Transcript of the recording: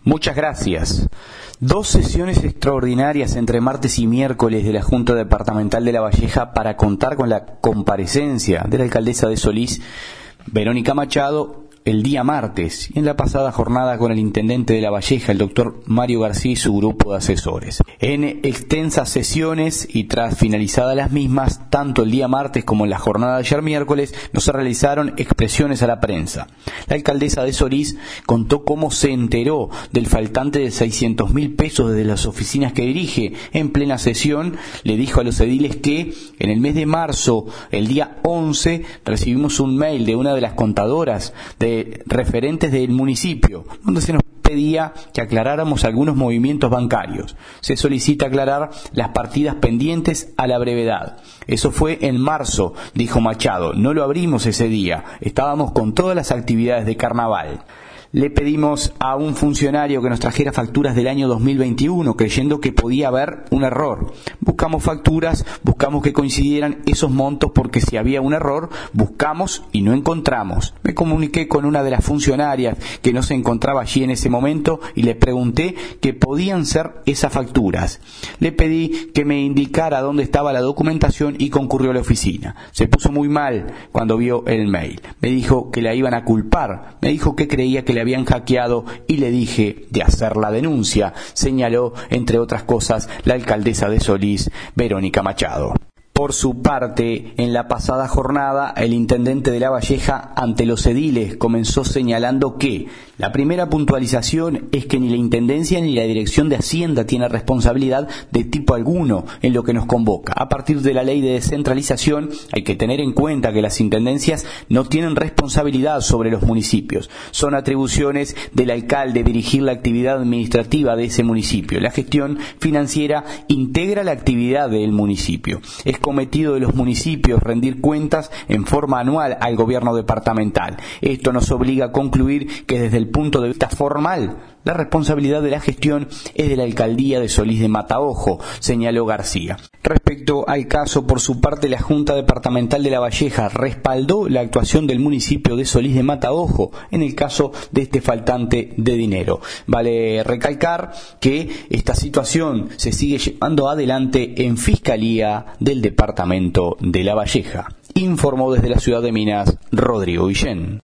Muchas gracias. Dos sesiones extraordinarias entre martes y miércoles de la Junta Departamental de La Valleja para contar con la comparecencia de la alcaldesa de Solís, Verónica Machado, el día martes, y en la pasada jornada con el intendente de La Valleja, el doctor Mario García y su grupo de asesores. En extensas sesiones y tras finalizadas las mismas, tanto el día martes como en la jornada de ayer miércoles, no se realizaron expresiones a la prensa. La alcaldesa de Solís contó cómo se enteró del faltante de 600.000 pesos desde las oficinas que dirige. En plena sesión le dijo a los ediles que en el mes de marzo, el día 11, recibimos un mail de una de las contadoras de referentes del municipio, donde se nos pedía que aclaráramos algunos movimientos bancarios. Se solicita aclarar las partidas pendientes a la brevedad. Eso fue en marzo, dijo Machado. No lo abrimos ese día. Estábamos con todas las actividades de carnaval. Le pedimos a un funcionario que nos trajera facturas del año 2021, creyendo que podía haber un error. Buscamos facturas, buscamos que coincidieran esos montos, porque si había un error, buscamos y no encontramos. Me comuniqué con una de las funcionarias que no se encontraba allí en ese momento y le pregunté qué podían ser esas facturas. Le pedí que me indicara dónde estaba la documentación y concurrió a la oficina. Se puso muy mal cuando vio el mail. Me dijo que la iban a culpar. Me dijo que creía que le habían hackeado y le dije de hacer la denuncia, señaló, entre otras cosas, la alcaldesa de Solís, Verónica Machado. Por su parte, en la pasada jornada, el intendente de La Valleja, ante los ediles, comenzó señalando que la primera puntualización es que ni la Intendencia ni la Dirección de Hacienda tiene responsabilidad de tipo alguno en lo que nos convoca. A partir de la ley de descentralización, hay que tener en cuenta que las intendencias no tienen responsabilidad sobre los municipios. Son atribuciones del alcalde dirigir la actividad administrativa de ese municipio. La gestión financiera integra la actividad del municipio. Es cometido de los municipios rendir cuentas en forma anual al gobierno departamental. Esto nos obliga a concluir que desde el punto de vista formal, la responsabilidad de la gestión es de la alcaldía de Solís de Mataojo, señaló García. Respecto al caso, por su parte, la Junta Departamental de La Valleja respaldó la actuación del municipio de Solís de Mataojo en el caso de este faltante de dinero. Vale recalcar que esta situación se sigue llevando adelante en Fiscalía del Departamento de La Valleja. Informó desde la ciudad de Minas, Rodrigo Guillén.